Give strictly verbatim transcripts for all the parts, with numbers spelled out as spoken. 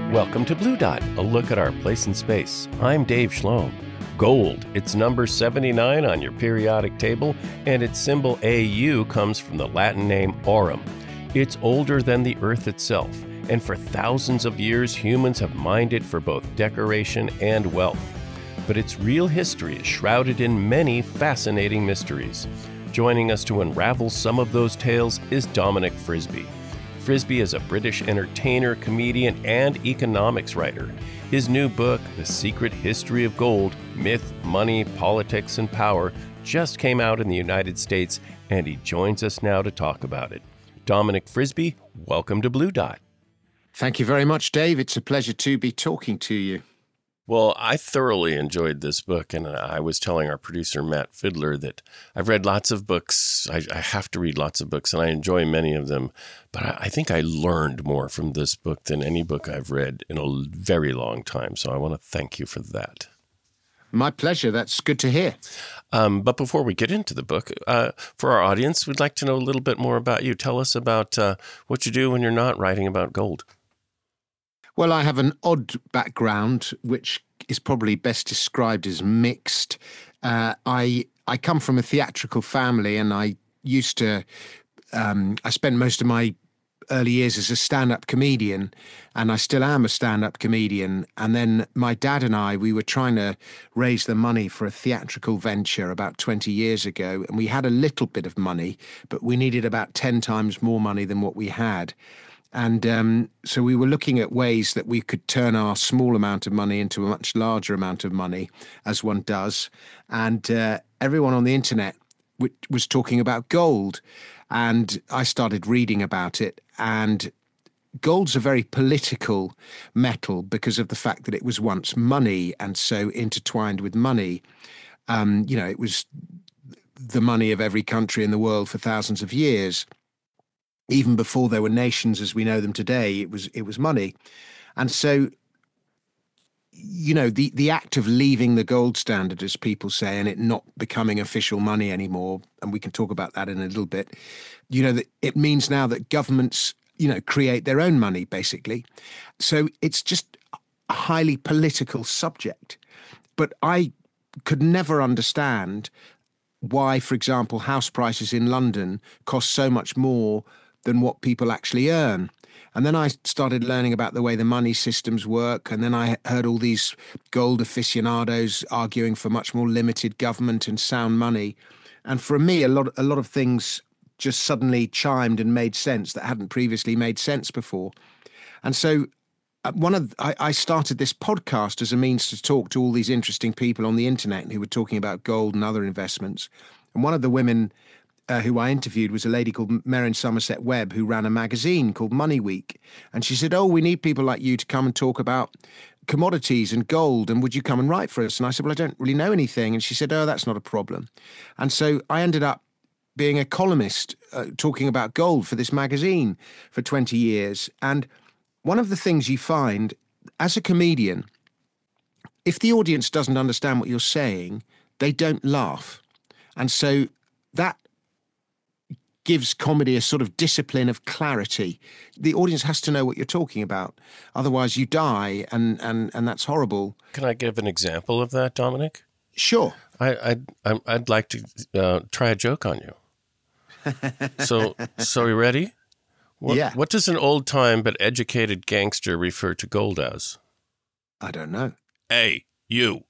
Welcome to Blue Dot, a look at our place in space. I'm Dave Schloem. Gold, it's number seventy-nine on your periodic table, and its symbol A U comes from the Latin name aurum. It's older than the Earth itself, and for thousands of years, humans have mined it for both decoration and wealth. But its real history is shrouded in many fascinating mysteries. Joining us to unravel some of those tales is Dominic Frisby. Frisby is a British entertainer, comedian, and economics writer. His new book, The Secret History of Gold, Myth, Money, Politics, and Power, just came out in the United States, and he joins us now to talk about it. Dominic Frisby, welcome to Blue Dot. Thank you very much, Dave. It's a pleasure to be talking to you. Well, I thoroughly enjoyed this book, and I was telling our producer, Matt Fiddler, that I've read lots of books. I, I have to read lots of books, and I enjoy many of them. But I, I think I learned more from this book than any book I've read in a very long time. So I want to thank you for that. My pleasure. That's good to hear. Um, but before we get into the book, uh, for our audience, we'd like to know a little bit more about you. Tell us about uh, what you do when you're not writing about gold. Well, I have an odd background, which is probably best described as mixed. Uh, I I come from a theatrical family, and I used to. Um, I spent most of my early years as a stand-up comedian, and I still am a stand-up comedian. And then my dad and I, we were trying to raise the money for a theatrical venture about twenty years ago, and we had a little bit of money, but we needed about ten times more money than what we had. And um, so we were looking at ways that we could turn our small amount of money into a much larger amount of money, as one does. And uh, everyone on the internet w- was talking about gold. And I started reading about it. And gold's a very political metal because of the fact that it was once money and so intertwined with money. Um, you know, it was the money of every country in the world for thousands of years. Even before there were nations as we know them today, it was it was money. And so, you know, the, the act of leaving the gold standard, as people say, and it not becoming official money anymore, and we can talk about that in a little bit, you know, that it means now that governments, you know, create their own money, basically. So it's just a highly political subject. But I could never understand why, for example, house prices in London cost so much more than what people actually earn. And then I started learning about the way the money systems work. And then I heard all these gold aficionados arguing for much more limited government and sound money. And for me, a lot, a lot of things just suddenly chimed and made sense that hadn't previously made sense before. And so one of I, I started this podcast as a means to talk to all these interesting people on the internet who were talking about gold and other investments. And one of the women Uh, who I interviewed was a lady called Merrin Somerset Webb, who ran a magazine called Money Week. And she said, oh, we need people like you to come and talk about commodities and gold, and would you come and write for us? And I said, well, I don't really know anything. And she said, oh, that's not a problem. And so I ended up being a columnist uh, talking about gold for this magazine for twenty years. And one of the things you find as a comedian, if the audience doesn't understand what you're saying, they don't laugh. And so that gives comedy a sort of discipline of clarity. The audience has to know what you're talking about. Otherwise, you die, and and and that's horrible. Can I give an example of that, Dominic? Sure. I, I'd, I'm- I'd like to uh, try a joke on you. So, so you ready? What, Yeah. What does an old-time but educated gangster refer to gold as? I don't know. Hey, you.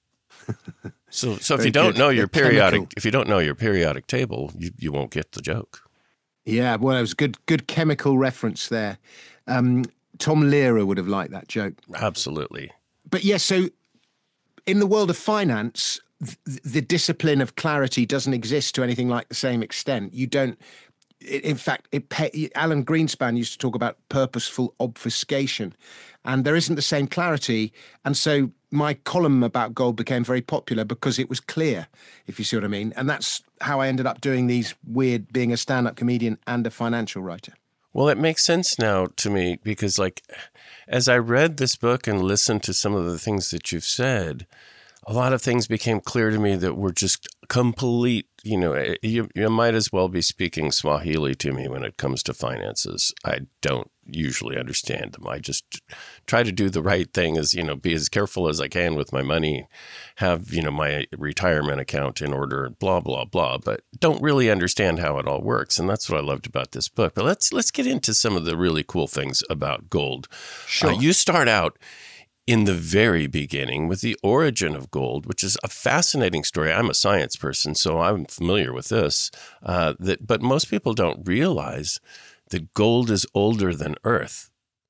So, so if Very you don't good. know your They're periodic, chemical. if you don't know your periodic table, you, you won't get the joke. Yeah, well, it was good good chemical reference there. Um, Tom Lehrer would have liked that joke. Absolutely. But yes, so in the world of finance, th- the discipline of clarity doesn't exist to anything like the same extent. You don't. In fact, it pay, Alan Greenspan used to talk about purposeful obfuscation, and there isn't the same clarity. And so my column about gold became very popular because it was clear, if you see what I mean. And that's how I ended up doing these weird, being a stand-up comedian and a financial writer. Well, it makes sense now to me because, like, as I read this book and listened to some of the things that you've said, a lot of things became clear to me that were just complete, you know, you, you might as well be speaking Swahili to me when it comes to finances. I don't usually understand them. I just try to do the right thing, as, you know, be as careful as I can with my money, have, you know, my retirement account in order, blah, blah, blah, but don't really understand how it all works. And that's what I loved about this book. But let's, let's get into some of the really cool things about gold. Sure. Uh, you start out in the very beginning with the origin of gold, which is a fascinating story. I'm a science person, so I'm familiar with this. Uh, that, but most people don't realize that gold is older than Earth.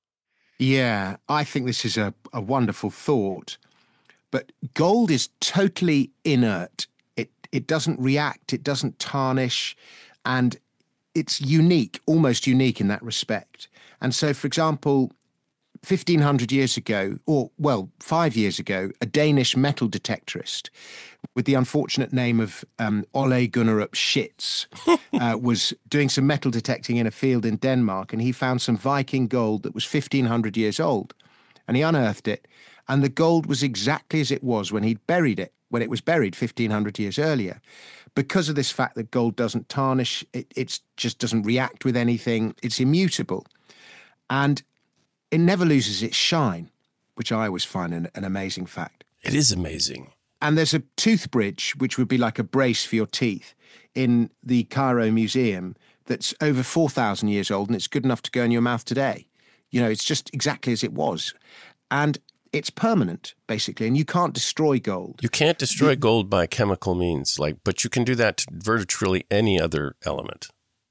Yeah, I think this is a, a wonderful thought. But gold is totally inert. It it doesn't react, it doesn't tarnish, and it's unique, almost unique in that respect. And so, for example, fifteen hundred years ago, or, well, five years ago, a Danish metal detectorist with the unfortunate name of um, Ole Gunnarup Schitz uh, was doing some metal detecting in a field in Denmark, and he found some Viking gold that was fifteen hundred years old. And he unearthed it, and the gold was exactly as it was when he'd buried it, when it was buried fifteen hundred years earlier. Because of this fact that gold doesn't tarnish, it it's just doesn't react with anything, it's immutable. And it never loses its shine, which I always find an, an amazing fact. It is amazing. And there's a tooth bridge, which would be like a brace for your teeth, in the Cairo Museum that's over four thousand years old, and it's good enough to go in your mouth today. You know, it's just exactly as it was. And it's permanent, basically, and you can't destroy gold. You can't destroy gold by chemical means, like, but you can do that to virtually any other element.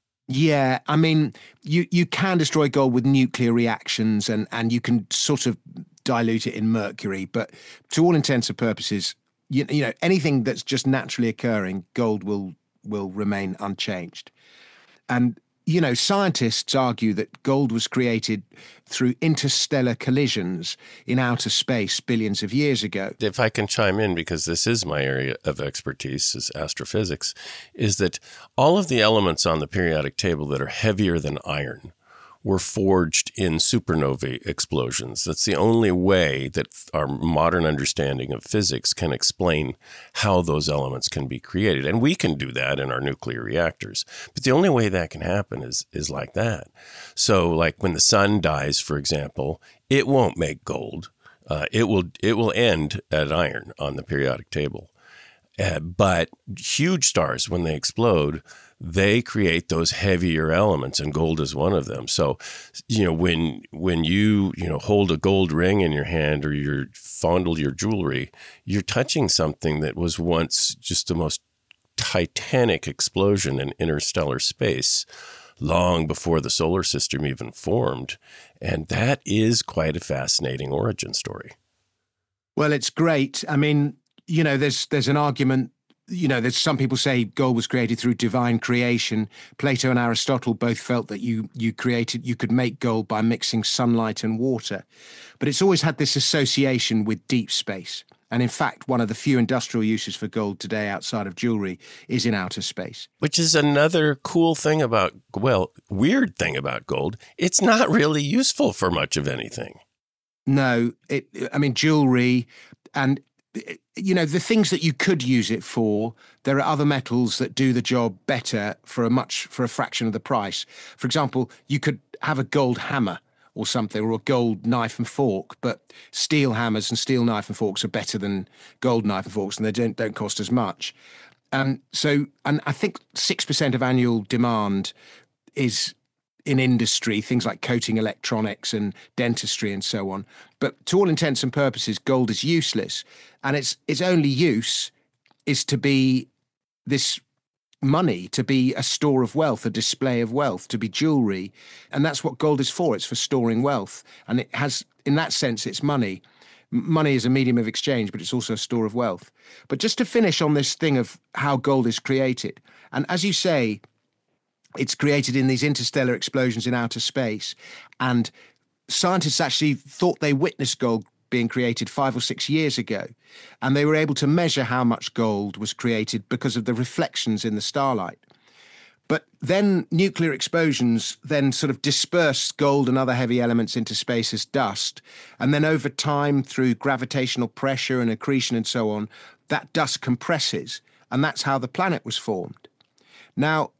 Yeah, I mean, you, you can destroy gold with nuclear reactions, and, and you can sort of dilute it in mercury, but to all intents and purposes, you, you know, anything that's just naturally occurring, gold will will remain unchanged. And, you know, scientists argue that gold was created through interstellar collisions in outer space billions of years ago. If I can chime in, because this is my area of expertise, is astrophysics, is that all of the elements on the periodic table that are heavier than iron were forged in supernovae explosions. That's the only way that our modern understanding of physics can explain how those elements can be created. And we can do that in our nuclear reactors. But the only way that can happen is, is like that. So like when the sun dies, for example, it won't make gold. Uh, it will, it will end at iron on the periodic table. Uh, but huge stars, when they explode, they create those heavier elements, and gold is one of them. So, you know, when when you, you know, hold a gold ring in your hand or you fondle your jewelry, you're touching something that was once just the most titanic explosion in interstellar space, long before the solar system even formed. And that is quite a fascinating origin story. Well, it's great. I mean, you know, there's there's an argument. You know, there's some people say gold was created through divine creation. Plato and Aristotle both felt that you you created, you could make gold by mixing sunlight and water. But it's always had this association with deep space. And in fact, one of the few industrial uses for gold today outside of jewelry is in outer space. Which is another cool thing about, well, weird thing about gold. It's not really useful for much of anything. No, it, I mean, jewelry and, you know, the things that you could use it for, there are other metals that do the job better for a much, for a fraction of the price. For example, you could have a gold hammer or something, or a gold knife and fork, but steel hammers and steel knife and forks are better than gold knife and forks, and they don't, don't cost as much. Um, so, and I think six percent of annual demand is in industry, things like coating electronics and dentistry and so on. But to all intents and purposes, gold is useless. And its its only use is to be this money, to be a store of wealth, a display of wealth, to be jewelry. And that's what gold is for. It's for storing wealth. And it has, in that sense, it's money. Money is a medium of exchange, but it's also a store of wealth. But just to finish on this thing of how gold is created, and as you say, it's created in these interstellar explosions in outer space. And scientists actually thought they witnessed gold being created five or six years ago. And they were able to measure how much gold was created because of the reflections in the starlight. But then nuclear explosions then sort of disperse gold and other heavy elements into space as dust. And then over time, through gravitational pressure and accretion and so on, that dust compresses. And that's how the planet was formed. Now,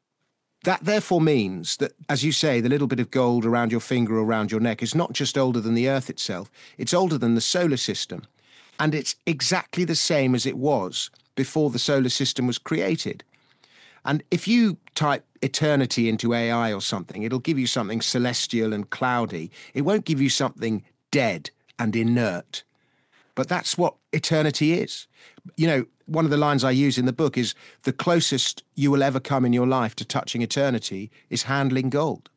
that therefore means that, as you say, the little bit of gold around your finger or around your neck is not just older than the Earth itself, it's older than the solar system. And it's exactly the same as it was before the solar system was created. And if you type eternity into A I or something, it'll give you something celestial and cloudy. It won't give you something dead and inert. But that's what eternity is. You know, one of the lines I use in the book is the closest you will ever come in your life to touching eternity is handling gold.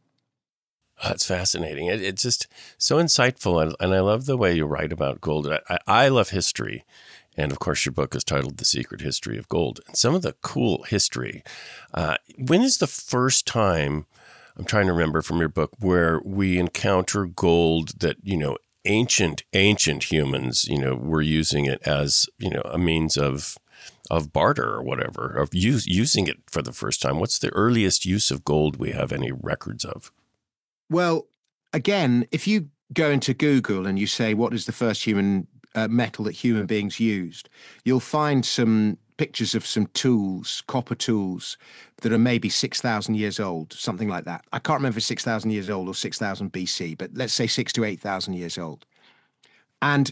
That's fascinating. It, it's just so insightful. And, and I love the way you write about gold. I, I love history. And of course, your book is titled The Secret History of Gold. And some of the cool history. Uh, when is the first time, I'm trying to remember from your book, where we encounter gold that, you know, ancient, ancient humans, you know, were using it as, you know, a means of of barter or whatever, of use, using it for the first time? What's the earliest use of gold we have any records of? Well, again, if you go into Google and you say, what is the first human uh, metal that human beings used, you'll find some pictures of some tools, copper tools, that are maybe six thousand years old, something like that. I can't remember if it's six thousand years old or six thousand B C, but let's say six to eight thousand years old. And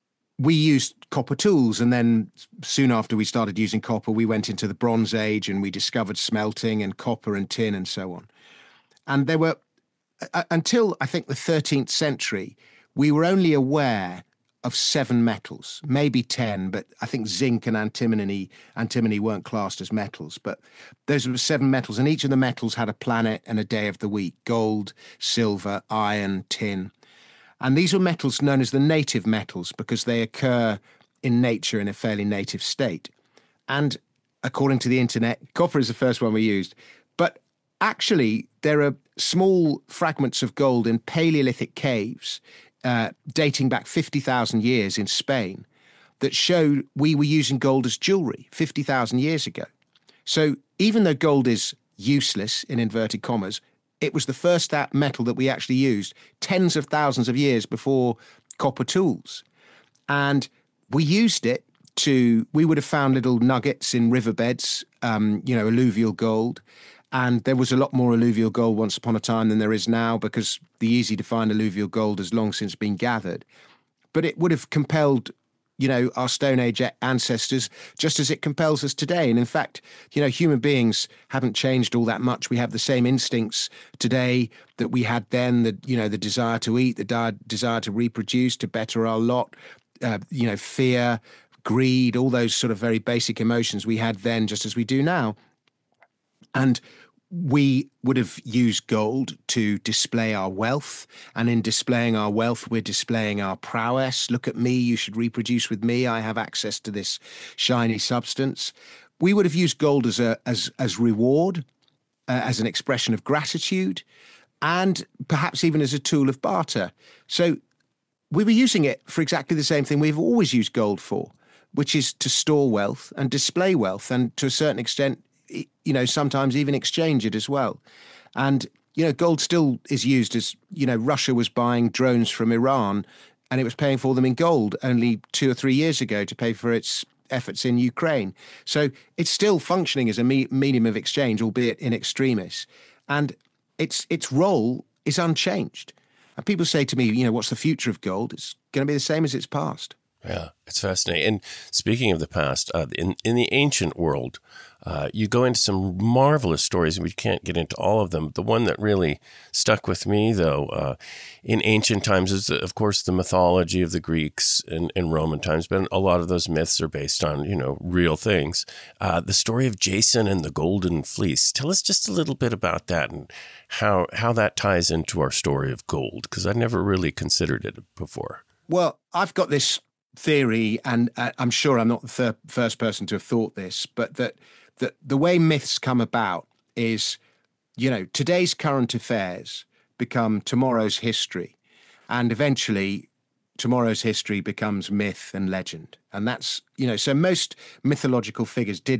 we used copper tools, and then soon after we started using copper, we went into the Bronze Age and we discovered smelting and copper and tin and so on. And there were, uh, until I think the thirteenth century, we were only aware of seven metals, maybe ten, but I think zinc and antimony, antimony weren't classed as metals. But those were seven metals, and each of the metals had a planet and a day of the week: gold, silver, iron, tin. And these were metals known as the native metals because they occur in nature in a fairly native state. And according to the internet, copper is the first one we used. But actually, there are small fragments of gold in Paleolithic caves uh, dating back fifty thousand years in Spain that show we were using gold as jewelry fifty thousand years ago. So even though gold is useless, in inverted commas, it was the first that metal that we actually used tens of thousands of years before copper tools. And we used it to, we would have found little nuggets in riverbeds, um, you know, alluvial gold. And there was a lot more alluvial gold once upon a time than there is now because the easy to find alluvial gold has long since been gathered. But it would have compelled, you know, our Stone Age ancestors, just as it compels us today. And in fact, you know, human beings haven't changed all that much. We have the same instincts today that we had then, the, you know, the desire to eat, the di- desire to reproduce, to better our lot, uh, you know, fear, greed, all those sort of very basic emotions we had then, just as we do now. And we would have used gold to display our wealth. And in displaying our wealth, we're displaying our prowess. Look at me, you should reproduce with me. I have access to this shiny substance. We would have used gold as a as as reward, uh, as an expression of gratitude, and perhaps even as a tool of barter. So we were using it for exactly the same thing we've always used gold for, which is to store wealth and display wealth, and to a certain extent, you know, sometimes even exchange it as well. And, you know, gold still is used as, you know, Russia was buying drones from Iran and it was paying for them in gold only two or three years ago to pay for its efforts in Ukraine. So it's still functioning as a me- medium of exchange, albeit in extremis. And its its role is unchanged. And people say to me, you know, what's the future of gold? It's going to be the same as its past. Yeah, it's fascinating. And speaking of the past, uh, in in the ancient world, uh, you go into some marvelous stories, and we can't get into all of them. The one that really stuck with me, though, uh, in ancient times is, of course, the mythology of the Greeks and, and Roman times, but a lot of those myths are based on, you know, real things. Uh, the story of Jason and the Golden Fleece. Tell us just a little bit about that and how, how that ties into our story of gold, because I'd never really considered it before. Well, I've got this theory, and uh, I'm sure I'm not the thir- first person to have thought this, but that, that the way myths come about is, you know, today's current affairs become tomorrow's history, and eventually tomorrow's history becomes myth and legend. And that's, you know, so most mythological figures did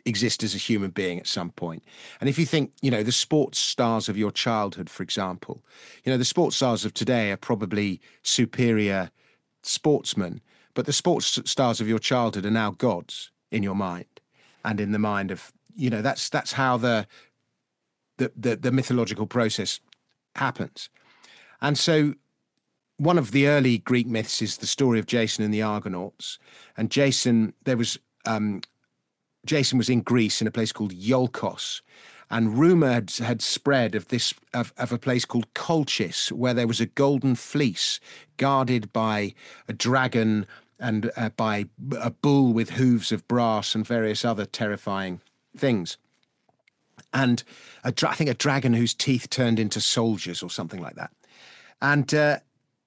exist as a human being at some point. And if you think, you know, the sports stars of your childhood, for example, you know, the sports stars of today are probably superior sportsmen, but the sports stars of your childhood are now gods in your mind and in the mind of, you know, that's that's how the the the, the mythological process happens. And so one of the early Greek myths is the story of Jason and the Argonauts. And Jason, there was um, Jason was in Greece in a place called Iolkos, and rumor had, had spread of this of, of a place called Colchis, where there was a golden fleece guarded by a dragon and uh, by a bull with hooves of brass and various other terrifying things. And a, I think a dragon whose teeth turned into soldiers or something like that. And uh,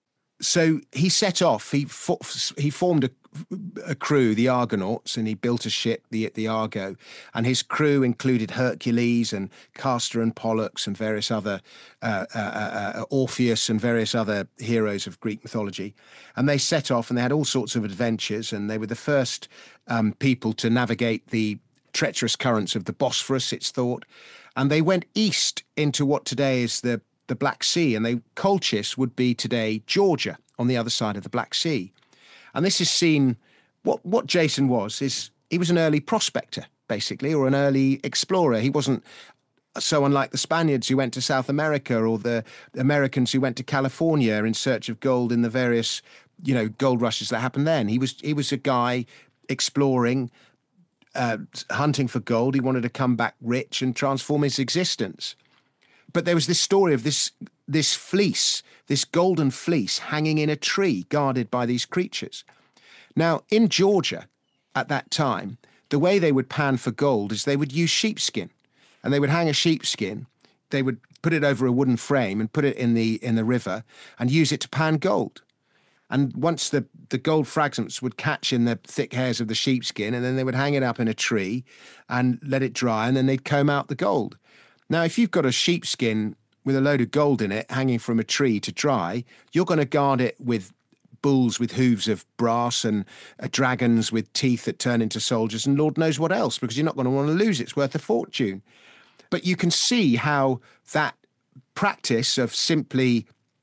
so he set off. He fo- he formed a, a crew, the Argonauts, and he built a ship, the the Argo. And his crew included Hercules and Castor and Pollux and various other uh, uh, uh, Orpheus and various other heroes of Greek mythology. And they set off, and they had all sorts of adventures. And they were the first um, people to navigate the treacherous currents of the Bosphorus, it's thought. And they went east into what today is the the Black Sea, and they Colchis would be today Georgia on the other side of the Black Sea. And this is seen, what, what Jason was, is he was an early prospector, basically, or an early explorer. He wasn't so unlike the Spaniards who went to South America or the Americans who went to California in search of gold in the various, you know, gold rushes that happened then. He was, he was a guy exploring, uh, hunting for gold. He wanted to come back rich and transform his existence. But there was this story of this this fleece, this golden fleece hanging in a tree guarded by these creatures. Now, in Georgia at that time, the way they would pan for gold is they would use sheepskin, and they would hang a sheepskin. They would put it over a wooden frame and put it in the in the river and use it to pan gold. And once the, the gold fragments would catch in the thick hairs of the sheepskin, and then they would hang it up in a tree and let it dry, and then they'd comb out the gold. Now, if you've got a sheepskin with a load of gold in it hanging from a tree to dry, you're going to guard it with bulls with hooves of brass and uh, dragons with teeth that turn into soldiers and Lord knows what else, because you're not going to want to lose it. It's worth a fortune. But you can see how that practice of simply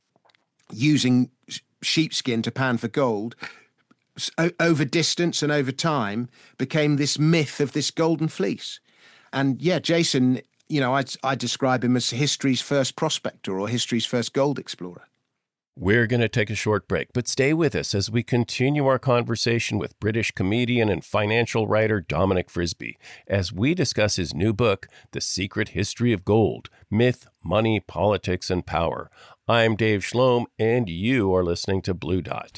using sheepskin to pan for gold over distance and over time became this myth of this golden fleece. And yeah, Jason, you know, I, I describe him as history's first prospector or history's first gold explorer. We're going to take a short break, but stay with us as we continue our conversation with British comedian and financial writer Dominic Frisby as we discuss his new book, The Secret History of Gold, Myth, Money, Politics, and Power. I'm Dave Schloem, and you are listening to Blue Dot.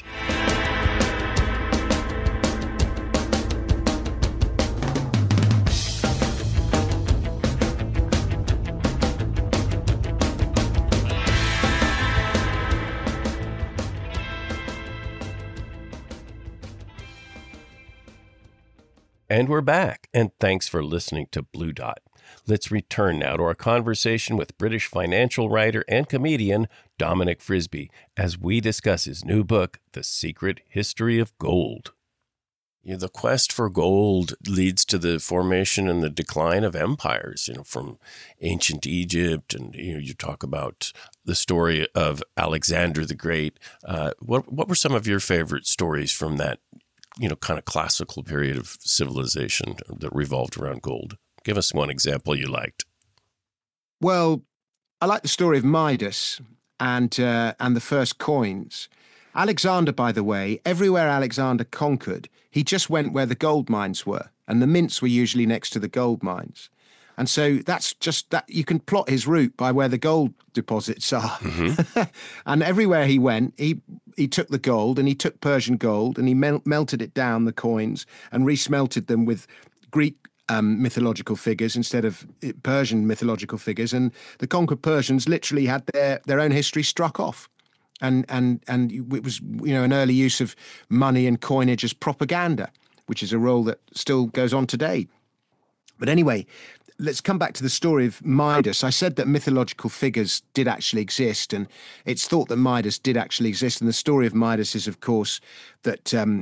And we're back, and thanks for listening to Blue Dot. Let's return now to our conversation with British financial writer and comedian Dominic Frisby as we discuss his new book, The Secret History of Gold. You know, the quest for gold leads to the formation and the decline of empires, you know, from ancient Egypt, and you know, you talk about the story of Alexander the Great. Uh, what what were some of your favorite stories from that, you know, kind of classical period of civilization that revolved around gold? Give us one example you liked. Well, I like the story of Midas and uh, and the first coins. Alexander, by the way, everywhere Alexander conquered, he just went where the gold mines were, and the mints were usually next to the gold mines. And so that's just that you can plot his route by where the gold deposits are. Mm-hmm. And everywhere he went, he he took the gold, and he took Persian gold, and he mel- melted it down, the coins, and resmelted them with Greek um, mythological figures instead of Persian mythological figures. And the conquered Persians literally had their, their own history struck off. And, and, and it was, you know, an early use of money and coinage as propaganda, which is a role that still goes on today. But anyway, let's come back to the story of Midas. I said that mythological figures did actually exist, and it's thought that Midas did actually exist. And the story of Midas is, of course, that um,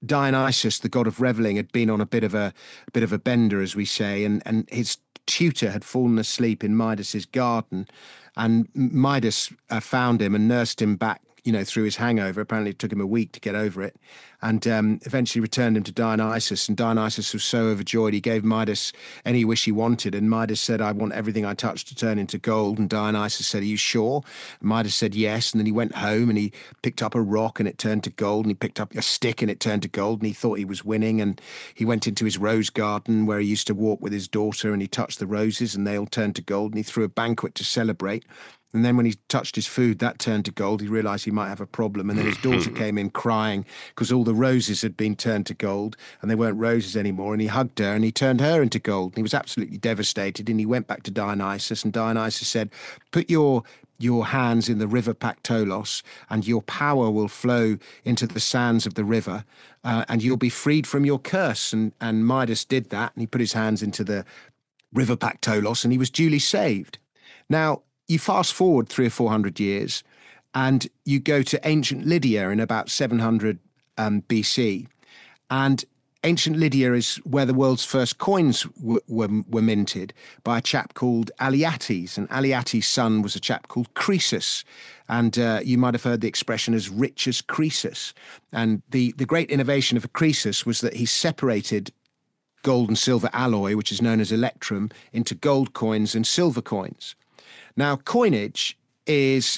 Dionysus, the god of reveling, had been on a bit of a, a bit of a bender, as we say, and, and his tutor had fallen asleep in Midas's garden, and Midas uh, found him and nursed him back, you know, through his hangover. Apparently it took him a week to get over it, and um, eventually returned him to Dionysus. And Dionysus was so overjoyed, he gave Midas any wish he wanted. And Midas said, I want everything I touch to turn into gold. And Dionysus said, are you sure? And Midas said, yes. And then he went home and he picked up a rock and it turned to gold. And he picked up a stick and it turned to gold. And he thought he was winning. And he went into his rose garden where he used to walk with his daughter, and he touched the roses and they all turned to gold. And he threw a banquet to celebrate. And then when he touched his food, that turned to gold. He realised he might have a problem. And then his daughter came in crying because all the roses had been turned to gold and they weren't roses anymore. And he hugged her and he turned her into gold. And he was absolutely devastated. And he went back to Dionysus, and Dionysus said, put your your hands in the river Pactolos and your power will flow into the sands of the river, uh, and you'll be freed from your curse. And, and Midas did that, and he put his hands into the river Pactolos and he was duly saved. Now, you fast forward three or four hundred years, and you go to ancient Lydia in about seven hundred um, B C, and ancient Lydia is where the world's first coins w- were, were minted by a chap called Aliates, and Aliates' son was a chap called Croesus, and uh, you might have heard the expression as rich as Croesus. And the the great innovation of Croesus was that he separated gold and silver alloy, which is known as electrum, into gold coins and silver coins. Now, coinage is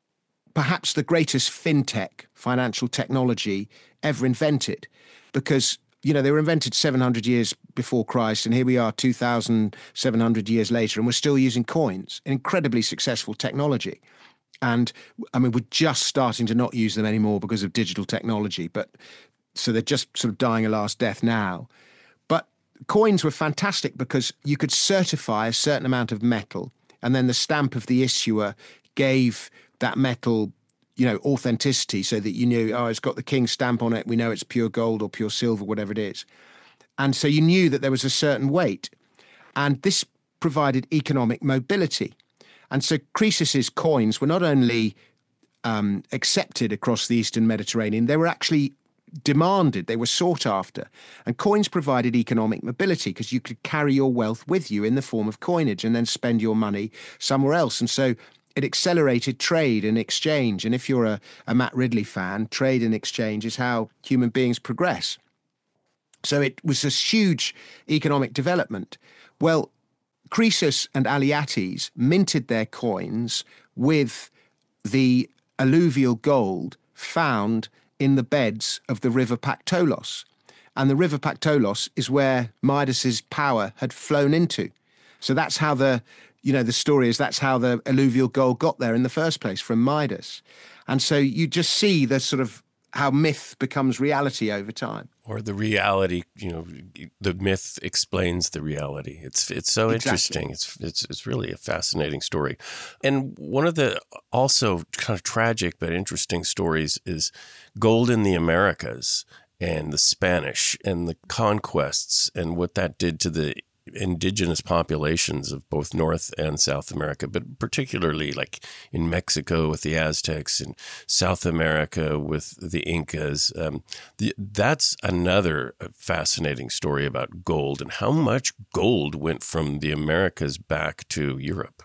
perhaps the greatest fintech, financial technology, ever invented, because, you know, they were invented seven hundred years before Christ, and here we are two thousand seven hundred years later, and we're still using coins. Incredibly successful technology. And, I mean, we're just starting to not use them anymore because of digital technology, but so they're just sort of dying a last death now. But coins were fantastic because you could certify a certain amount of metal, and then the stamp of the issuer gave that metal, you know, authenticity, so that you knew, oh, it's got the king's stamp on it. We know it's pure gold or pure silver, whatever it is. And so you knew that there was a certain weight. And this provided economic mobility. And so Croesus's coins were not only um, accepted across the Eastern Mediterranean, they were actually demanded, they were sought after. And coins provided economic mobility because you could carry your wealth with you in the form of coinage and then spend your money somewhere else. And so it accelerated trade and exchange. And if you're a, a Matt Ridley fan, trade and exchange is how human beings progress. So it was this huge economic development. Well, Croesus and Aliates minted their coins with the alluvial gold found in the beds of the river Pactolos. And the river Pactolos is where Midas's power had flown into. So that's how the, you know, the story is, that's how the alluvial gold got there in the first place, from Midas. And so you just see the sort of how myth becomes reality over time. Or the reality, you know, the myth explains the reality. It's it's so Exactly. interesting. It's it's it's really a fascinating story. And one of the also kind of tragic but interesting stories is gold in the Americas and the Spanish and the conquests and what that did to the indigenous populations of both North and South America, but particularly like in Mexico with the Aztecs and South America with the Incas. Um, the, that's another fascinating story about gold and how much gold went from the Americas back to Europe.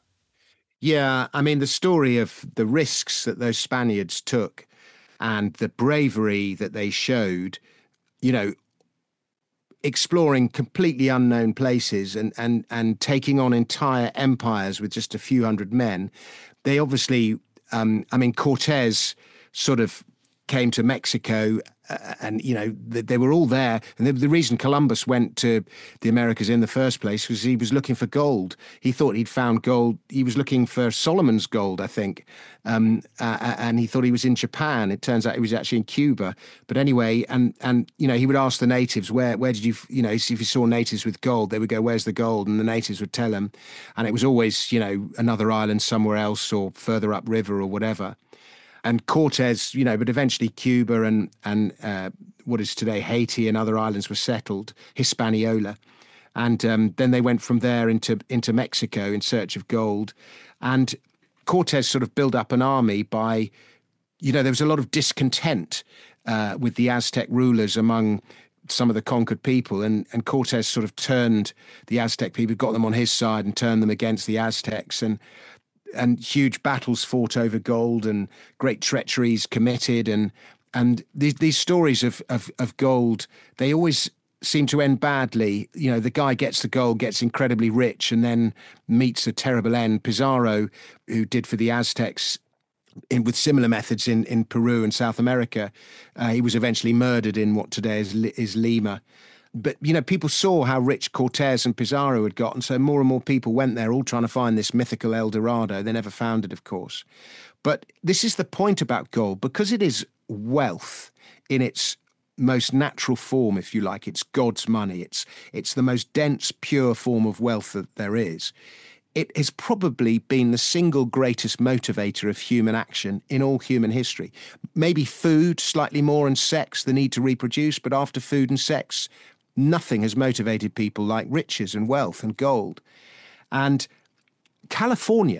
Yeah, I mean, the story of the risks that those Spaniards took and the bravery that they showed, you know, exploring completely unknown places and, and, and taking on entire empires with just a few hundred men. They obviously, um, I mean, Cortez sort of came to Mexico uh, and, you know, they, they were all there. And the, the reason Columbus went to the Americas in the first place was he was looking for gold. He thought he'd found gold. He was looking for Solomon's gold, I think. Um, uh, and he thought he was in Japan. It turns out he was actually in Cuba. But anyway, and, and you know, he would ask the natives, where where did you, you know, if he saw natives with gold, they would go, where's the gold? And the natives would tell him. And it was always, you know, another island somewhere else or further upriver or whatever. And Cortez, you know, but eventually Cuba and and uh, what is today Haiti and other islands were settled, Hispaniola. And um, then they went from there into, into Mexico in search of gold. And Cortez sort of built up an army by, you know, there was a lot of discontent uh, with the Aztec rulers among some of the conquered people, and, and Cortez sort of turned the Aztec people, got them on his side and turned them against the Aztecs, and and huge battles fought over gold and great treacheries committed, and and these these stories of of, of gold, they always seem to end badly. You know, the guy gets the gold, gets incredibly rich, and then meets a terrible end. Pizarro, who did for the Aztecs in, with similar methods in, in Peru and South America, uh, he was eventually murdered in what today is, is Lima. But, you know, people saw how rich Cortez and Pizarro had got, and so more and more people went there, all trying to find this mythical El Dorado. They never found it, of course. But this is the point about gold, because it is wealth in its most natural form, if you like. It's God's money. It's it's the most dense, pure form of wealth that there is. It has probably been the single greatest motivator of human action in all human history. Maybe food, slightly more, and sex, the need to reproduce, but after food and sex, nothing has motivated people like riches and wealth and gold. And California,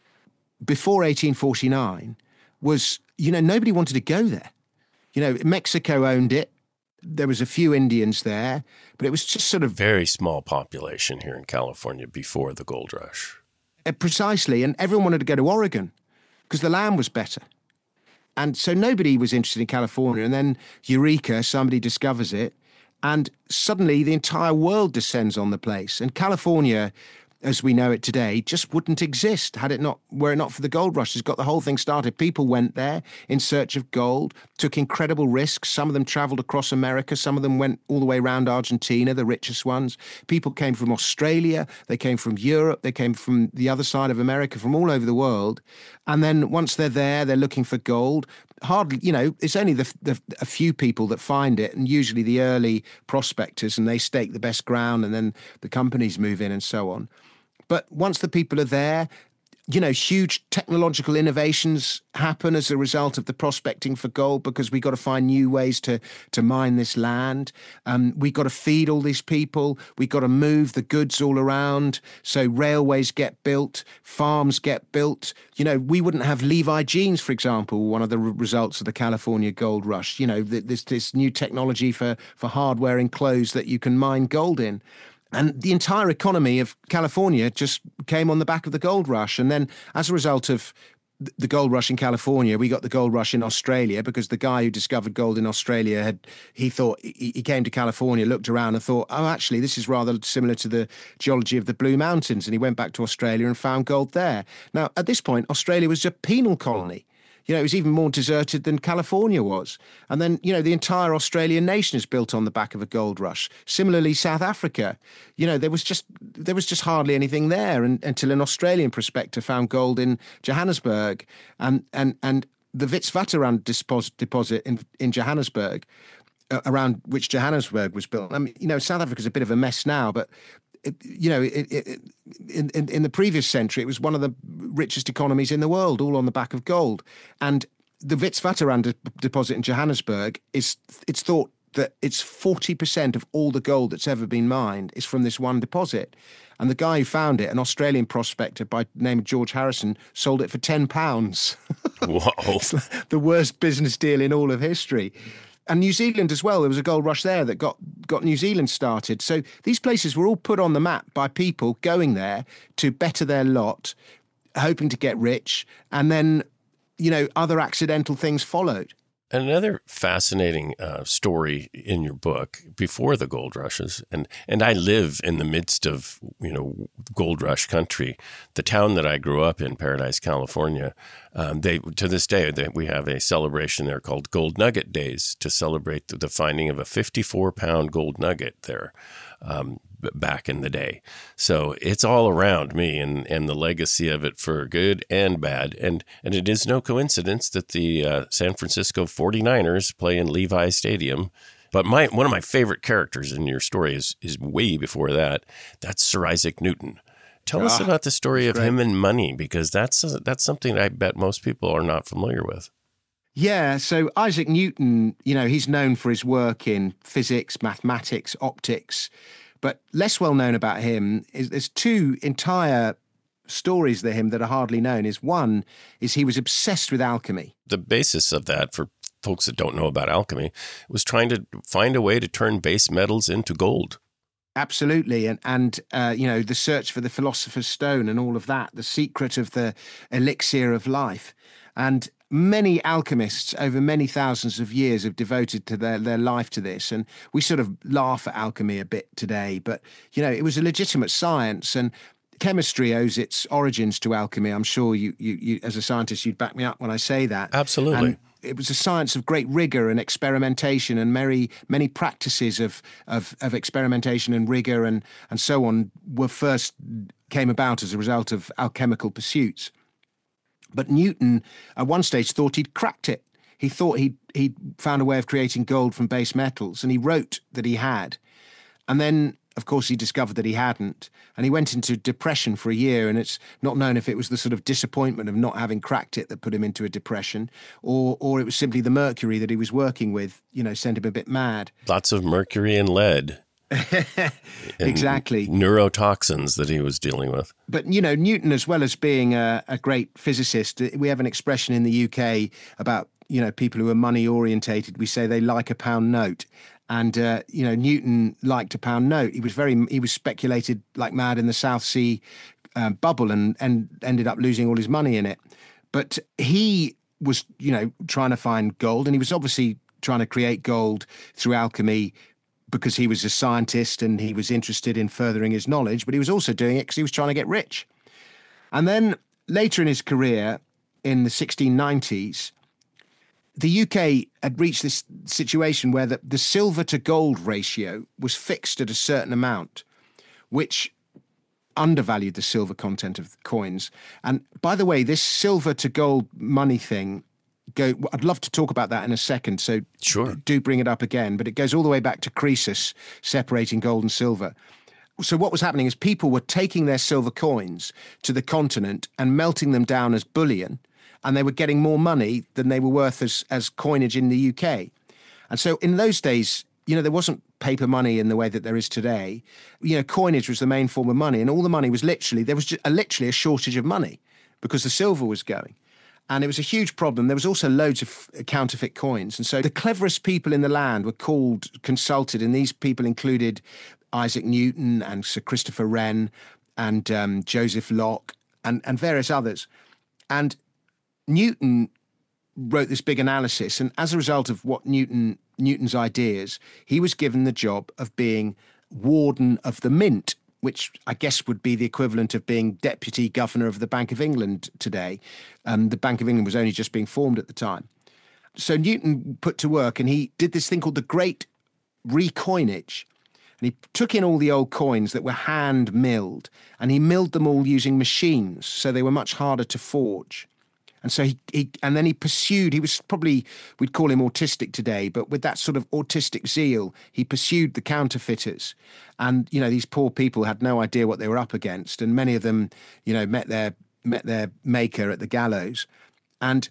before eighteen forty-nine, was, you know, nobody wanted to go there. You know, Mexico owned it. There was a few Indians there, but it was just sort of... Very small population here in California before the gold rush. Uh, precisely, and everyone wanted to go to Oregon because the land was better. And so nobody was interested in California. And then, eureka, somebody discovers it, and suddenly the entire world descends on the place. And California, as we know it today, just wouldn't exist had it not, were it not for the gold rush. It's got the whole thing started. People went there in search of gold, took incredible risks. Some of them traveled across America. Some of them went all the way around Argentina, the richest ones. People came from Australia. They came from Europe. They came from the other side of America, from all over the world. And then once they're there, they're looking for gold. Hardly, you know, it's only the, the a few people that find it, and usually the early prospectors, and they stake the best ground, and then the companies move in and so on. But once the people are there, you know, huge technological innovations happen as a result of the prospecting for gold, because we've got to find new ways to, to mine this land. Um, we've got to feed all these people. We've got to move the goods all around. So railways get built, farms get built. You know, we wouldn't have Levi jeans, for example, one of the r- results of the California gold rush. You know, th- this, this new technology for, for hardware and clothes that you can mine gold in. And the entire economy of California just came on the back of the gold rush. And then as a result of the gold rush in California, we got the gold rush in Australia, because the guy who discovered gold in Australia had, he thought, he came to California, looked around and thought, oh, actually, this is rather similar to the geology of the Blue Mountains. And he went back to Australia and found gold there. Now, at this point, Australia was a penal colony. You know, it was even more deserted than California was. And then, you know, the entire Australian nation is built on the back of a gold rush. Similarly, South Africa, you know, there was just there was just hardly anything there and, until an Australian prospector found gold in Johannesburg. And and and the Witwatersrand deposit, deposit in, in Johannesburg, uh, around which Johannesburg was built. I mean, you know, South Africa's a bit of a mess now, but It, you know, it, it, in, in, in the previous century, it was one of the richest economies in the world, all on the back of gold. And the Witwatersrand de- deposit in Johannesburg is, it's thought that it's forty percent of all the gold that's ever been mined is from this one deposit. And the guy who found it, an Australian prospector by the name of George Harrison, sold it for ten pounds. Whoa. It's like the worst business deal in all of history. And New Zealand as well. There was a gold rush there that got, got New Zealand started. So these places were all put on the map by people going there to better their lot, hoping to get rich. And then, you know, other accidental things followed. Another fascinating uh, story in your book, before the gold rushes, and, and I live in the midst of, you know, gold rush country. The town that I grew up in, Paradise, California, um, they to this day, they, we have a celebration there called Gold Nugget Days to celebrate the, the finding of a fifty-four pound gold nugget there. Um, back in the day. So it's all around me and, and the legacy of it for good and bad. And and it is no coincidence that the uh, San Francisco forty-niners play in Levi Stadium. But my one of my favorite characters in your story is, is way before that. That's Sir Isaac Newton. Tell ah, us about the story of great. him and money, because that's uh, that's something I bet most people are not familiar with. Yeah, so Isaac Newton, you know, he's known for his work in physics, mathematics, optics. But less well known about him is there's two entire stories to him that are hardly known. Is one is he was obsessed with alchemy. The basis of that, for folks that don't know about alchemy, was trying to find a way to turn base metals into gold. Absolutely. And, and uh, you know, the search for the philosopher's stone and all of that, the secret of the elixir of life. And many alchemists over many thousands of years have devoted to their, their life to this. And we sort of laugh at alchemy a bit today, but, you know, it was a legitimate science, and chemistry owes its origins to alchemy. I'm sure you, you, you as a scientist, you'd back me up when I say that. Absolutely. And it was a science of great rigor and experimentation, and many many practices of of, of experimentation and rigor and, and so on were first came about as a result of alchemical pursuits. But Newton, at one stage, thought he'd cracked it. He thought he'd, he'd found a way of creating gold from base metals, and he wrote that he had. And then, of course, he discovered that he hadn't, and he went into depression for a year, and it's not known if it was the sort of disappointment of not having cracked it that put him into a depression, or or it was simply the mercury that he was working with, you know, sent him a bit mad. Lots of mercury and lead. Exactly. Neurotoxins that he was dealing with. But, you know, Newton, as well as being a, a great physicist, we have an expression in the U K about, you know, people who are money orientated. We say they like a pound note. And, uh, you know, Newton liked a pound note. He was very, he was speculated like mad in the South Sea uh, bubble and, and ended up losing all his money in it. But he was, you know, trying to find gold, and he was obviously trying to create gold through alchemy because he was a scientist and he was interested in furthering his knowledge, but he was also doing it because he was trying to get rich. And then later in his career, in the sixteen nineties, the U K had reached this situation where the, the silver to gold ratio was fixed at a certain amount, which undervalued the silver content of the coins. And by the way, this silver to gold money thing, go. I'd love to talk about that in a second, so sure, do bring it up again. But it goes all the way back to Croesus, separating gold and silver. So what was happening is people were taking their silver coins to the continent and melting them down as bullion, and they were getting more money than they were worth as, as coinage in the U K. And so in those days, you know, there wasn't paper money in the way that there is today. You know, coinage was the main form of money, and all the money was literally, there was just a, literally a shortage of money because the silver was going. And it was a huge problem. There was also loads of counterfeit coins. And so the cleverest people in the land were called, consulted, and these people included Isaac Newton and Sir Christopher Wren and um, Joseph Locke and, and various others. And Newton wrote this big analysis, and as a result of what Newton Newton's ideas, he was given the job of being warden of the mint, which I guess would be the equivalent of being deputy governor of the Bank of England today. Um, the Bank of England was only just being formed at the time. So Newton put to work, and he did this thing called the Great Recoinage. And he took in all the old coins that were hand milled, and he milled them all using machines, so they were much harder to forge. And so he, he, and then he pursued, he was probably, we'd call him autistic today, but with that sort of autistic zeal, he pursued the counterfeiters. And, you know, these poor people had no idea what they were up against. And many of them, you know, met their, met their maker at the gallows. And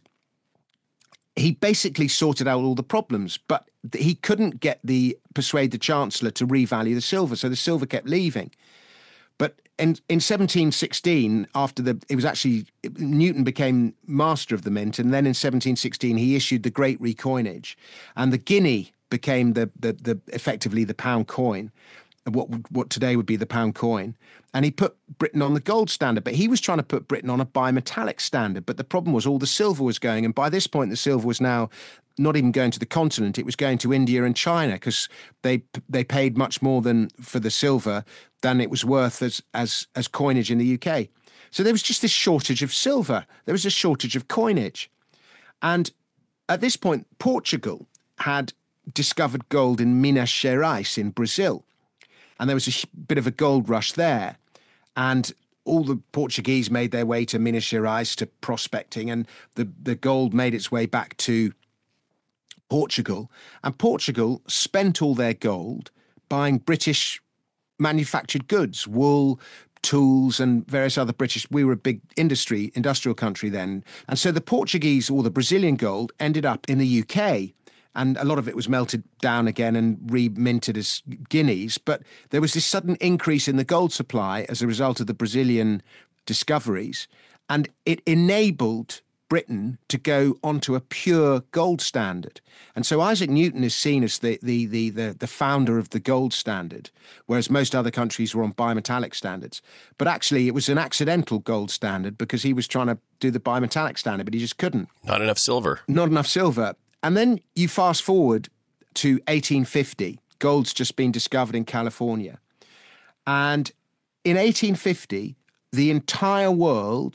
he basically sorted out all the problems, but he couldn't get the, persuade the Chancellor to revalue the silver. So the silver kept leaving. But in, in seventeen sixteen, after the, it was actually, Newton became master of the mint, and then in seventeen sixteen he issued the Great Recoinage, and the guinea became the, the, the effectively the pound coin, what what today would be the pound coin, and he put Britain on the gold standard, but he was trying to put Britain on a bimetallic standard. But the problem was all the silver was going, and by this point the silver was now not even going to the continent, it was going to India and China, because they they paid much more than for the silver than it was worth as as as coinage in the U K. So there was just this shortage of silver. There was a shortage of coinage. And at this point, Portugal had discovered gold in Minas Gerais in Brazil. And there was a bit of a gold rush there. And all the Portuguese made their way to Minas Gerais to prospecting, and the, the gold made its way back to Portugal. And Portugal spent all their gold buying British manufactured goods, wool, tools, and various other British. We were a big industry, industrial country then. And so the Portuguese, or the Brazilian gold, ended up in the U K. And a lot of it was melted down again and re-minted as guineas. But there was this sudden increase in the gold supply as a result of the Brazilian discoveries. And it enabled Britain to go onto a pure gold standard. And so Isaac Newton is seen as the, the, the, the, the founder of the gold standard, whereas most other countries were on bimetallic standards. But actually, it was an accidental gold standard because he was trying to do the bimetallic standard, but he just couldn't. Not enough silver. Not enough silver. And then you fast forward to eighteen fifty. Gold's just been discovered in California. And in eighteen fifty, the entire world,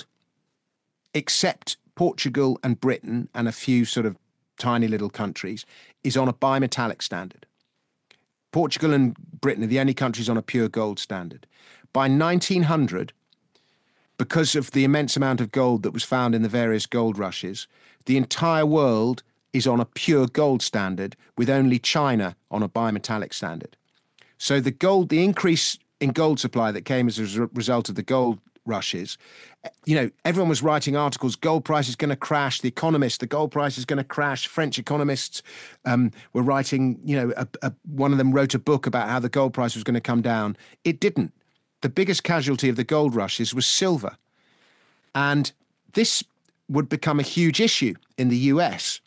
except Portugal and Britain and a few sort of tiny little countries, is on a bimetallic standard. Portugal and Britain are the only countries on a pure gold standard. By nineteen hundred, because of the immense amount of gold that was found in the various gold rushes, the entire world is on a pure gold standard, with only China on a bimetallic standard. So the gold, the increase in gold supply that came as a result of the gold rushes, you know, everyone was writing articles, gold price is going to crash. The Economist, the gold price is going to crash. French economists um, were writing, you know, a, a, one of them wrote a book about how the gold price was going to come down. It didn't. The biggest casualty of the gold rushes was silver. And this would become a huge issue in the U S.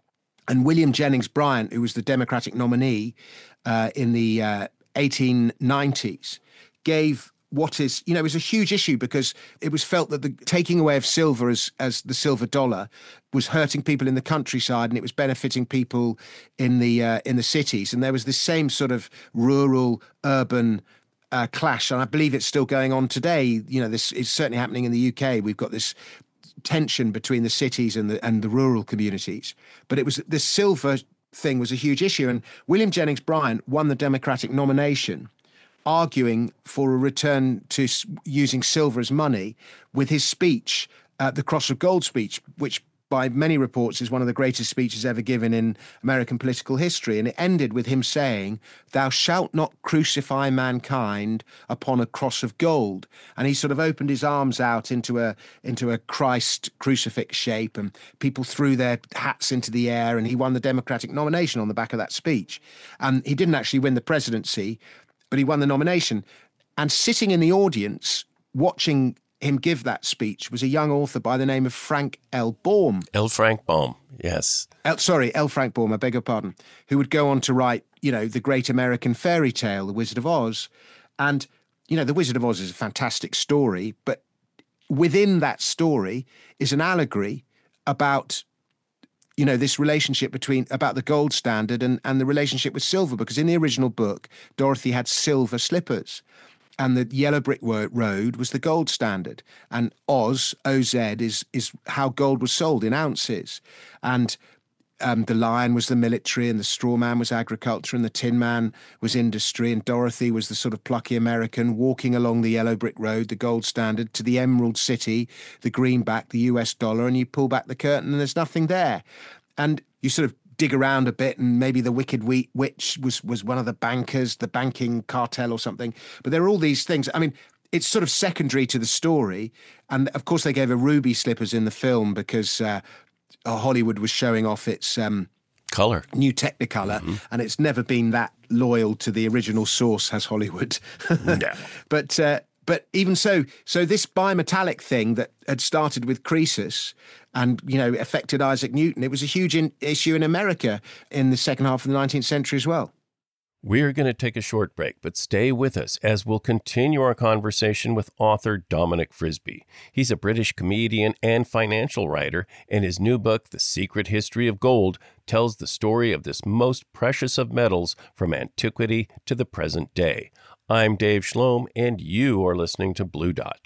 And William Jennings Bryan, who was the Democratic nominee uh, in the uh, eighteen nineties, gave what is, you know, it was a huge issue because it was felt that the taking away of silver as, as the silver dollar was hurting people in the countryside and it was benefiting people in the uh, in the cities. And there was this same sort of rural, urban uh, clash. And I believe it's still going on today. You know, this is certainly happening in the U K. We've got this tension between the cities and the and the rural communities. But it was this silver thing was a huge issue. And William Jennings Bryan won the Democratic nomination, arguing for a return to using silver as money with his speech, uh, the Cross of Gold speech, which by many reports is one of the greatest speeches ever given in American political history. And it ended with him saying, "Thou shalt not crucify mankind upon a cross of gold." And he sort of opened his arms out into a into a Christ crucifix shape, and people threw their hats into the air, and he won the Democratic nomination on the back of that speech. And he didn't actually win the presidency, but he won the nomination. And sitting in the audience, watching him give that speech, was a young author by the name of Frank L. Baum. L. Frank Baum, yes. L, sorry, L. Frank Baum, I beg your pardon, who would go on to write, you know, the great American fairy tale, The Wizard of Oz. And, you know, The Wizard of Oz is a fantastic story, but within that story is an allegory about, you know, this relationship between, about the gold standard and, and the relationship with silver, because in the original book, Dorothy had silver slippers. And the yellow brick road was the gold standard. And Oz, O Z, is is how gold was sold in ounces. And um, the lion was the military, and the straw man was agriculture, and the tin man was industry, and Dorothy was the sort of plucky American walking along the yellow brick road, the gold standard, to the Emerald City, the greenback, the U S dollar, and you pull back the curtain and there's nothing there. And you sort of dig around a bit, and maybe the Wicked Witch was was one of the bankers, the banking cartel or something. But there are all these things. I mean, it's sort of secondary to the story. And of course, they gave her ruby slippers in the film because uh, Hollywood was showing off its um, color, new Technicolor, mm-hmm. and it's never been that loyal to the original source, has Hollywood. No. But uh, but even so, so this bimetallic thing that had started with Croesus and, you know, affected Isaac Newton, it was a huge in, issue in America in the second half of the nineteenth century as well. We're going to take a short break, but stay with us as we'll continue our conversation with author Dominic Frisby. He's a British comedian and financial writer, and his new book, The Secret History of Gold, tells the story of this most precious of metals from antiquity to the present day. I'm Dave Schlom, and you are listening to Blue Dot.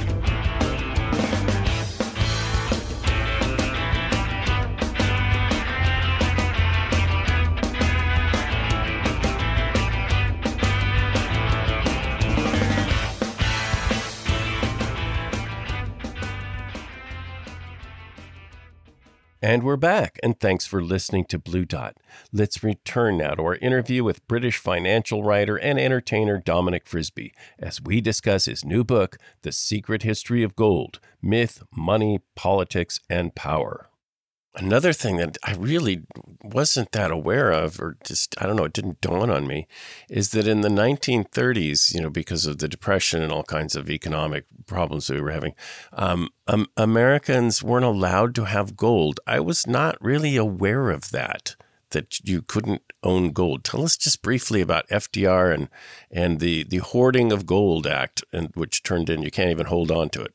And we're back, and thanks for listening to Blue Dot. Let's return now to our interview with British financial writer and entertainer Dominic Frisby as we discuss his new book, The Secret History of Gold: Myth, Money, Politics, and Power. Another thing that I really wasn't that aware of, or just, I don't know, it didn't dawn on me, is that in the nineteen thirties, you know, because of the Depression and all kinds of economic problems that we were having, um, um, Americans weren't allowed to have gold. I was not really aware of that, that you couldn't own gold. Tell us just briefly about F D R and and the, the Hoarding of Gold Act, and which turned in you can't even hold on to it.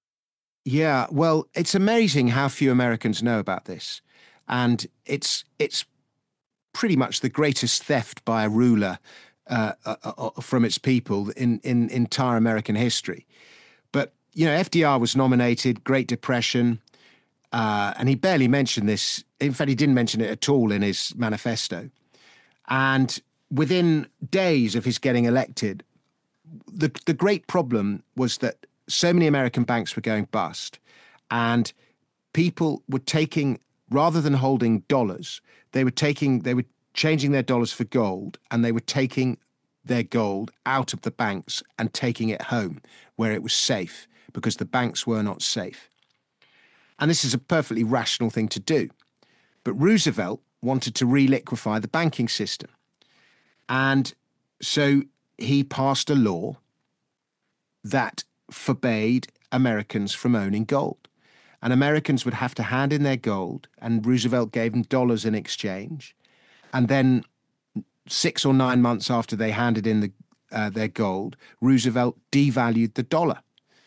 Yeah, well, it's amazing how few Americans know about this. And it's it's pretty much the greatest theft by a ruler uh, uh, uh, from its people in, in entire American history. But, you know, F D R was nominated, Great Depression, uh, and he barely mentioned this. In fact, he didn't mention it at all in his manifesto. And within days of his getting elected, the the great problem was that so many American banks were going bust, and people were taking, rather than holding dollars, they were taking, they were changing their dollars for gold, and they were taking their gold out of the banks and taking it home where it was safe, because the banks were not safe. And this is a perfectly rational thing to do. But Roosevelt wanted to reliquefy the banking system. And so he passed a law that forbade Americans from owning gold. And Americans would have to hand in their gold, and Roosevelt gave them dollars in exchange. And then six or nine months after they handed in the, uh, their gold, Roosevelt devalued the dollar.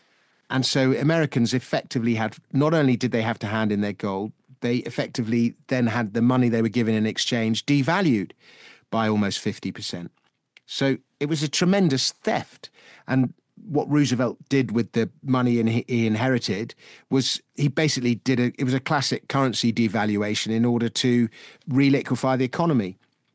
And so Americans effectively had, not only did they have to hand in their gold, they effectively then had the money they were given in exchange devalued by almost fifty percent. So it was a tremendous theft. And what Roosevelt did with the money he inherited was he basically did a, it was a classic currency devaluation in order to reliquefy the economy.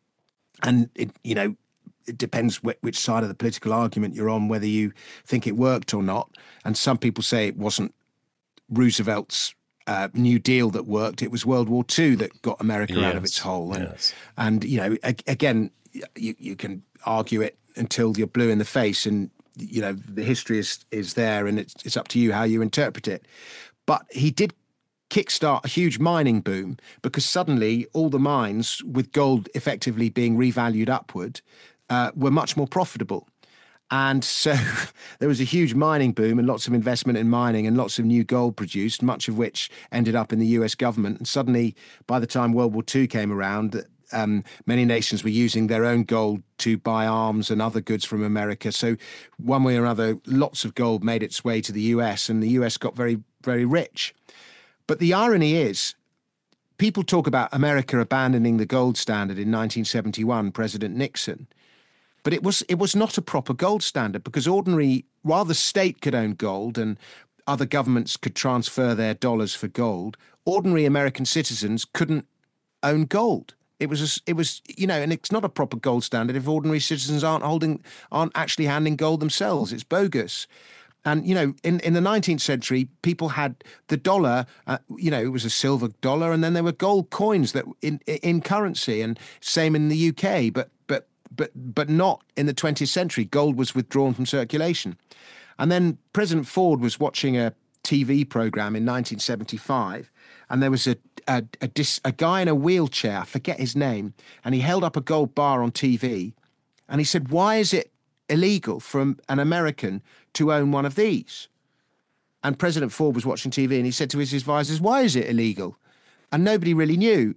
And, it, you know, it depends wh- which side of the political argument you're on, whether you think it worked or not. And some people say it wasn't Roosevelt's uh, New Deal that worked. It was World War Two that got America yes. out of its hole. And, yes. and you know, a- again, you, you can argue it until you're blue in the face, and you know, the history is is there, and it's it's up to you how you interpret it. But he did kickstart a huge mining boom, because suddenly all the mines, with gold effectively being revalued upward, uh, were much more profitable. And so there was a huge mining boom and lots of investment in mining and lots of new gold produced, much of which ended up in the U S government. And suddenly, by the time World War Two came around, Um, many nations were using their own gold to buy arms and other goods from America. So one way or another, lots of gold made its way to the U S, and the U S got very, very rich. But the irony is, people talk about America abandoning the gold standard in nineteen seventy-one, President Nixon. But it was it was not a proper gold standard, because ordinary, while the state could own gold and other governments could transfer their dollars for gold, ordinary American citizens couldn't own gold. It was, a, it was, you know, and it's not a proper gold standard if ordinary citizens aren't holding, aren't actually handing gold themselves. It's bogus. And, you know, in, in the nineteenth century, people had the dollar, uh, you know, it was a silver dollar, and then there were gold coins that in in currency, and same in the U K, but but but but not in the twentieth century. Gold was withdrawn from circulation. And then President Ford was watching a T V program in nineteen seventy-five, and there was a a, a, dis, a guy in a wheelchair, I forget his name, and he held up a gold bar on T V, and he said, "Why is it illegal for an American to own one of these?" And President Ford was watching T V, and he said to his advisors, "Why is it illegal?" And nobody really knew.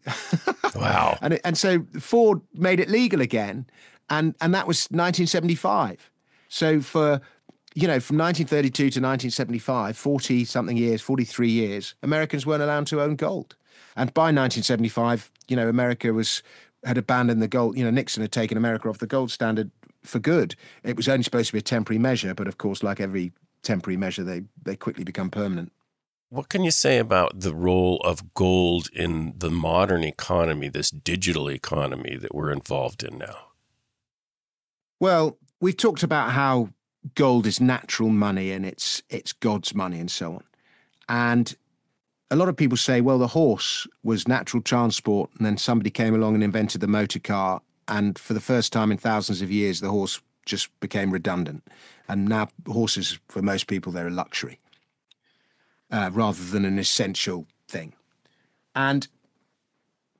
Wow. and, it, and so Ford made it legal again, and, and that was nineteen seventy-five. So for, you know, from nineteen thirty-two to nineteen seventy-five, forty-something years, forty-three years, Americans weren't allowed to own gold. And by nineteen seventy-five, you know, America was had abandoned the gold. You know, Nixon had taken America off the gold standard for good. It was only supposed to be a temporary measure, but of course, like every temporary measure, they they quickly become permanent. What can you say about the role of gold in the modern economy, this digital economy that we're involved in now? Well, we've talked about how gold is natural money and it's it's God's money and so on. And a lot of people say, well, the horse was natural transport, and then somebody came along and invented the motor car, and for the first time in thousands of years, the horse just became redundant. And now horses, for most people, they're a luxury uh, rather than an essential thing. And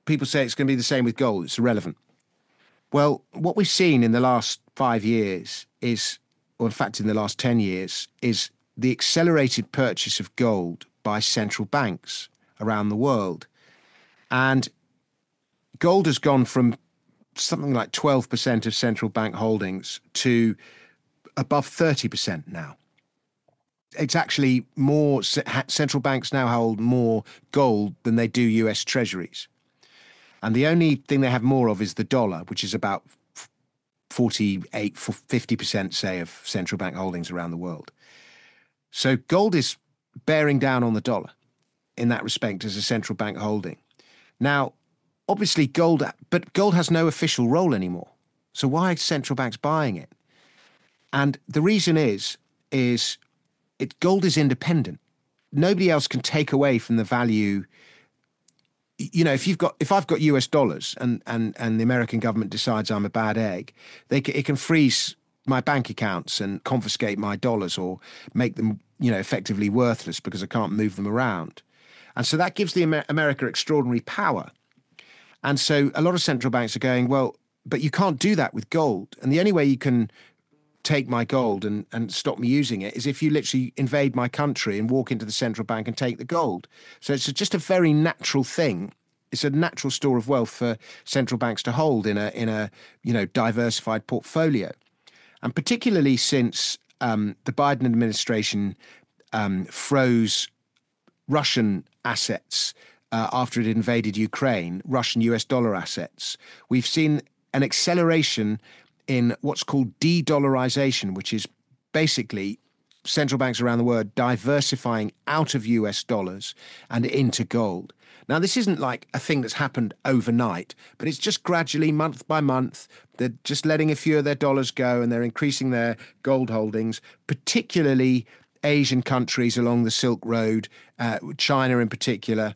people say it's going to be the same with gold. It's irrelevant. Well, what we've seen in the last five years is, or in fact in the last ten years, is the accelerated purchase of gold by central banks around the world. And gold has gone from something like twelve percent of central bank holdings to above thirty percent now. It's actually more, central banks now hold more gold than they do U S treasuries. And the only thing they have more of is the dollar, which is about forty-eight, fifty percent, say, of central bank holdings around the world. So gold is bearing down on the dollar in that respect as a central bank holding. Now, obviously gold, but gold has no official role anymore. So why are central banks buying it? And the reason is, is it, gold is independent. Nobody else can take away from the value. You know, if you've got, if I've got U S dollars and and and the American government decides I'm a bad egg, they can, it can freeze my bank accounts and confiscate my dollars or make them, you know, effectively worthless because I can't move them around. And so that gives the Amer- America extraordinary power. And so a lot of central banks are going, well, but you can't do that with gold. And the only way you can take my gold and, and stop me using it is if you literally invade my country and walk into the central bank and take the gold. So it's just a very natural thing. It's a natural store of wealth for central banks to hold in a in a you know diversified portfolio. And particularly since um, the Biden administration um, froze Russian assets uh, after it invaded Ukraine, Russian U S dollar assets, we've seen an acceleration in what's called de-dollarization, which is basically central banks around the world diversifying out of U S dollars and into gold. Now, this isn't like a thing that's happened overnight, but it's just gradually, month by month, they're just letting a few of their dollars go and they're increasing their gold holdings, particularly Asian countries along the Silk Road, uh, China in particular,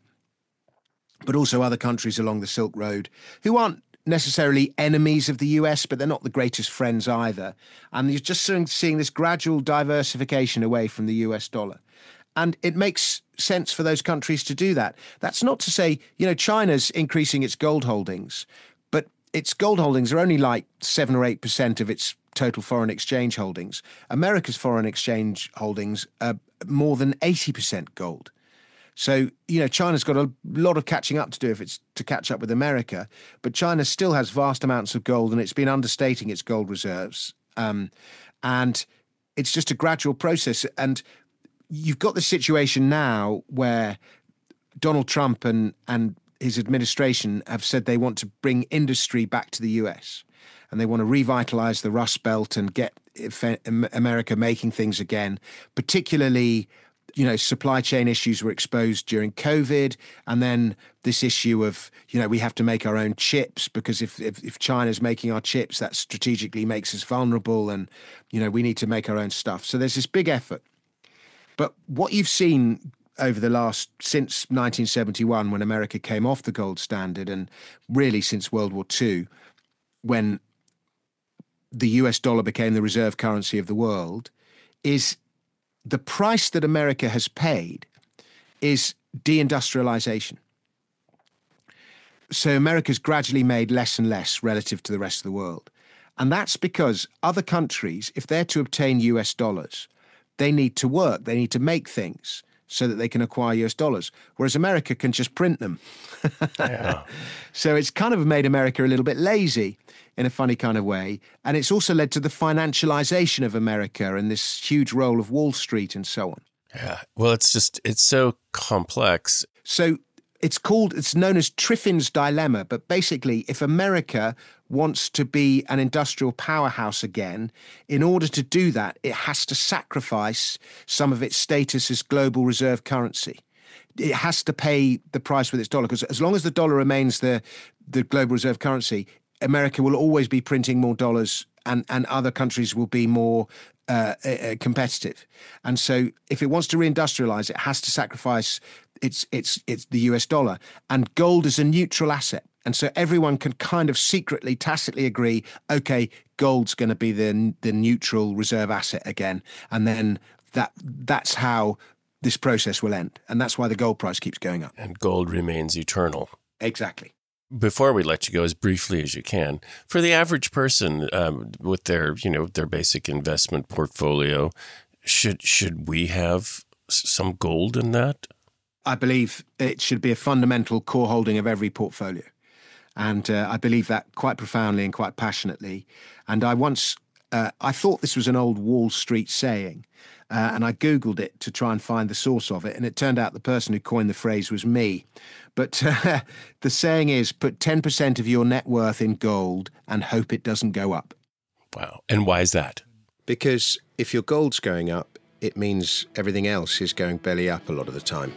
but also other countries along the Silk Road who aren't necessarily enemies of the U S, but they're not the greatest friends either. And you're just seeing this gradual diversification away from the U S dollar. And it makes sense for those countries to do that. That's not to say, you know, China's increasing its gold holdings, but its gold holdings are only like seven or eight percent of its total foreign exchange holdings. America's foreign exchange holdings are more than eighty percent gold. So, you know, China's got a lot of catching up to do if it's to catch up with America, but China still has vast amounts of gold and it's been understating its gold reserves. Um, and it's just a gradual process. And you've got the situation now where Donald Trump and, and his administration have said they want to bring industry back to the U S and they want to revitalize the Rust Belt and get America making things again, particularly, you know, supply chain issues were exposed during COVID. And then this issue of, you know, we have to make our own chips because if, if, if China's making our chips, that strategically makes us vulnerable. And, you know, we need to make our own stuff. So there's this big effort. But what you've seen over the last, since nineteen seventy-one, when America came off the gold standard, and really since World War Two, when the U S dollar became the reserve currency of the world, is the price that America has paid is deindustrialization. So America's gradually made less and less relative to the rest of the world. And that's because other countries, if they're to obtain U S dollars, they need to work, they need to make things so that they can acquire U S dollars, whereas America can just print them. Yeah. So it's kind of made America a little bit lazy in a funny kind of way. And it's also led to the financialization of America and this huge role of Wall Street and so on. Yeah. Well, it's just, it's so complex. So it's called, it's known as Triffin's dilemma. But basically, if America wants to be an industrial powerhouse again, in order to do that, it has to sacrifice some of its status as global reserve currency. It has to pay the price with its dollar, because as long as the dollar remains the, the global reserve currency, America will always be printing more dollars and, and other countries will be more uh, uh, competitive. And so if it wants to reindustrialize, it has to sacrifice its, its, its the U S dollar. And gold is a neutral asset. And so everyone can kind of secretly, tacitly agree, okay, gold's going to be the, the neutral reserve asset again. And then that that's how this process will end. And that's why the gold price keeps going up. And gold remains eternal. Exactly. Before we let you go, as briefly as you can, for the average person um, with their, you know, their basic investment portfolio, should should we have some gold in that? I believe it should be a fundamental core holding of every portfolio. And uh, I believe that quite profoundly and quite passionately. And I once, uh, I thought this was an old Wall Street saying, uh, and I Googled it to try and find the source of it. And it turned out the person who coined the phrase was me. But uh, the saying is, put ten percent of your net worth in gold and hope it doesn't go up. Wow. And why is that? Because if your gold's going up, it means everything else is going belly up a lot of the time.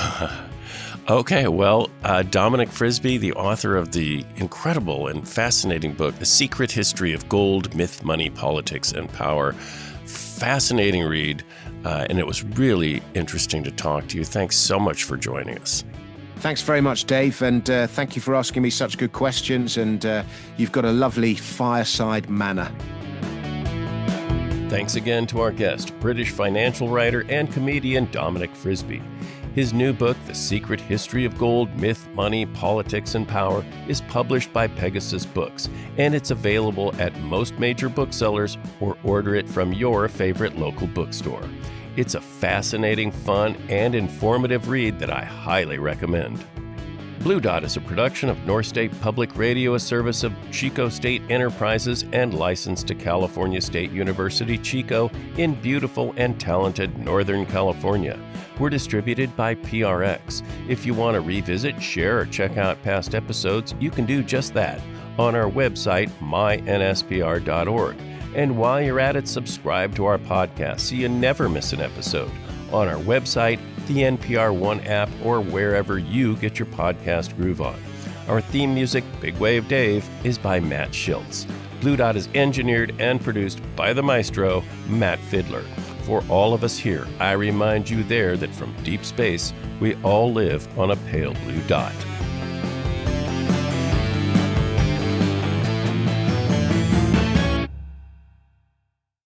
Okay, well, uh, Dominic Frisby, the author of the incredible and fascinating book, The Secret History of Gold, Myth, Money, Politics, and Power. Fascinating read, uh, and it was really interesting to talk to you. Thanks so much for joining us. Thanks very much, Dave, and uh, thank you for asking me such good questions, and uh, you've got a lovely fireside manner. Thanks again to our guest, British financial writer and comedian Dominic Frisby. His new book, The Secret History of Gold, Myth, Money, Politics, and Power, is published by Pegasus Books, and it's available at most major booksellers or order it from your favorite local bookstore. It's a fascinating, fun, and informative read that I highly recommend. Blue Dot is a production of North State Public Radio, a service of Chico State Enterprises and licensed to California State University, Chico, in beautiful and talented Northern California. We're distributed by P R X. If you want to revisit, share, or check out past episodes, you can do just that on our website, my N S P R dot org. And while you're at it, subscribe to our podcast so you never miss an episode on our website, the N P R One app, or wherever you get your podcast groove on. Our theme music, Big Wave Dave, is by Matt Schiltz. Blue Dot is engineered and produced by the maestro, Matt Fiddler. For all of us here, I remind you there that from deep space, we all live on a pale blue dot.